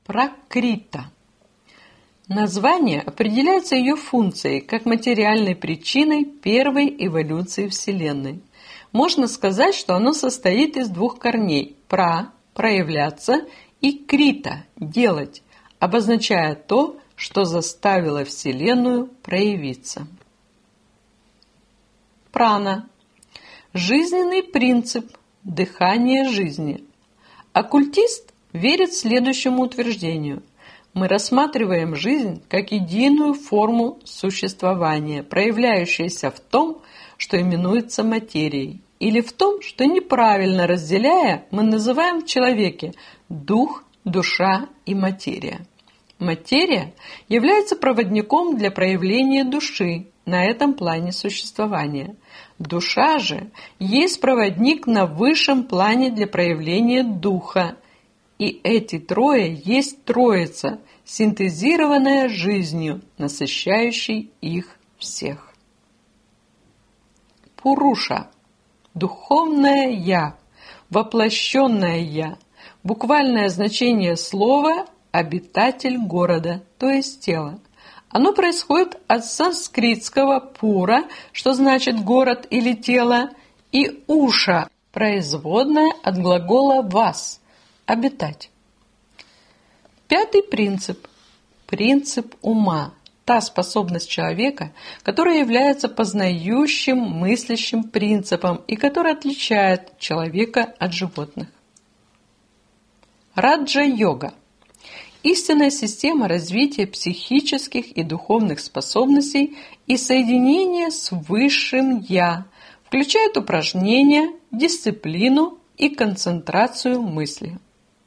Пракрита. Название определяется ее функцией как материальной причиной первой эволюции Вселенной. Можно сказать, что оно состоит из двух корней – пра – проявляться и крита – делать, обозначая то, что заставило Вселенную проявиться. Прана – жизненный принцип, дыхание жизни. Оккультист верит следующему утверждению. Мы рассматриваем жизнь как единую форму существования, проявляющуюся в том, что именуется материей, или в том, что неправильно разделяя, мы называем в человеке дух, душа и материя. Материя является проводником для проявления души на этом плане существования. Душа же есть проводник на высшем плане для проявления духа. И эти трое есть Троица, синтезированная жизнью, насыщающей их всех. Пуруша – духовное «я», воплощенное «я», буквальное значение слова «обитатель города», то есть тело. Оно происходит от санскритского «пура», что значит «город» или «тело», и «уша» – производное от глагола «вас» – «обитать». Пятый принцип – принцип ума, та способность человека, которая является познающим, мыслящим принципом и которая отличает человека от животных. Раджа-йога – истинная система развития психических и духовных способностей и соединения с высшим «я», включает упражнения, дисциплину и концентрацию мысли.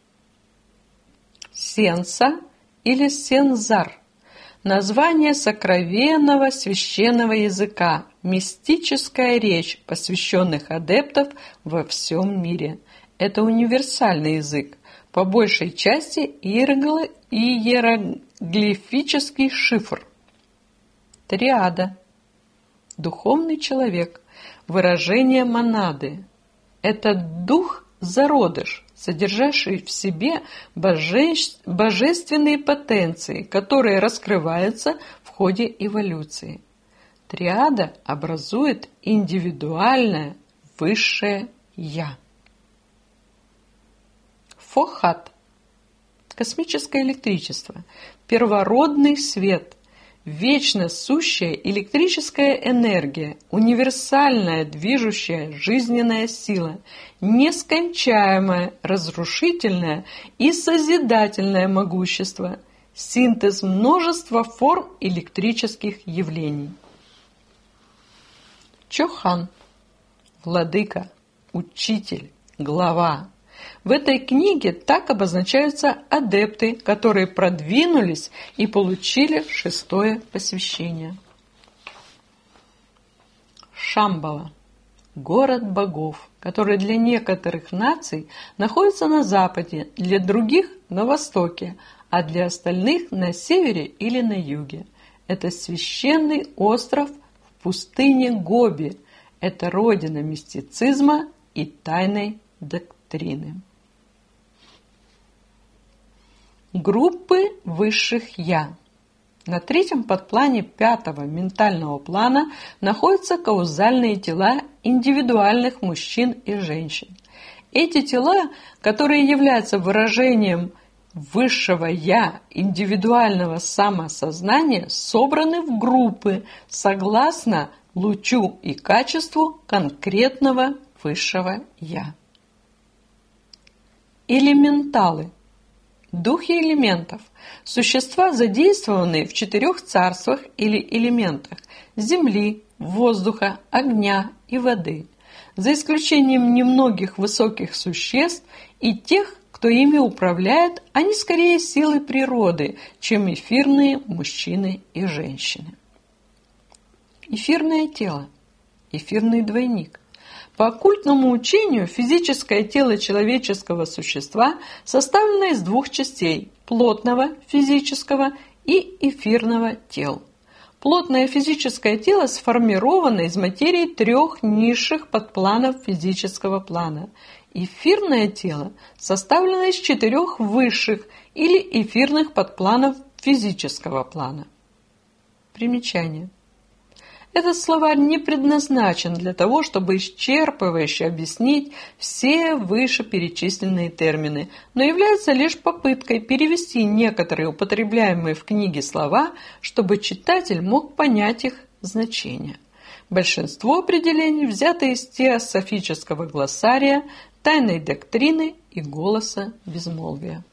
Сенса или сензар – название сокровенного священного языка, мистическая речь посвященных адептов во всем мире. Это универсальный язык, по большей части иероглифический шифр. Триада – духовный человек, выражение монады. Это дух-зародыш, содержащий в себе божественные потенции, которые раскрываются в ходе эволюции. Триада образует индивидуальное высшее «я». Фохат – космическое электричество, первородный свет, вечно сущая электрическая энергия, универсальная движущая жизненная сила, нескончаемое разрушительное и созидательное могущество, синтез множества форм электрических явлений. Чохан – владыка, учитель, глава. В этой книге так обозначаются адепты, которые продвинулись и получили 6-е посвящение. Шамбала – город богов, который для некоторых наций находится на западе, для других – на востоке, а для остальных – на севере или на юге. Это священный остров в пустыне Гоби. Это родина мистицизма и тайной доктрины. Группы высших «я». На третьем подплане 5-го ментального плана находятся каузальные тела индивидуальных мужчин и женщин. Эти тела, которые являются выражением высшего «я», индивидуального самосознания, собраны в группы согласно лучу и качеству конкретного высшего «я». Элементалы. Духи элементов – существа, задействованные в 4 царствах или элементах – земли, воздуха, огня и воды, за исключением немногих высоких существ и тех, кто ими управляет, они скорее силы природы, чем эфирные мужчины и женщины. Эфирное тело, эфирный двойник. По оккультному учению физическое тело человеческого существа составлено из 2 частей – плотного физического и эфирного тел. Плотное физическое тело сформировано из материи 3 низших подпланов физического плана. Эфирное тело составлено из 4 высших или эфирных подпланов физического плана. Примечание. Этот словарь не предназначен для того, чтобы исчерпывающе объяснить все вышеперечисленные термины, но является лишь попыткой перевести некоторые употребляемые в книге слова, чтобы читатель мог понять их значение. Большинство определений взято из теософического глоссария, тайной доктрины и голоса безмолвия.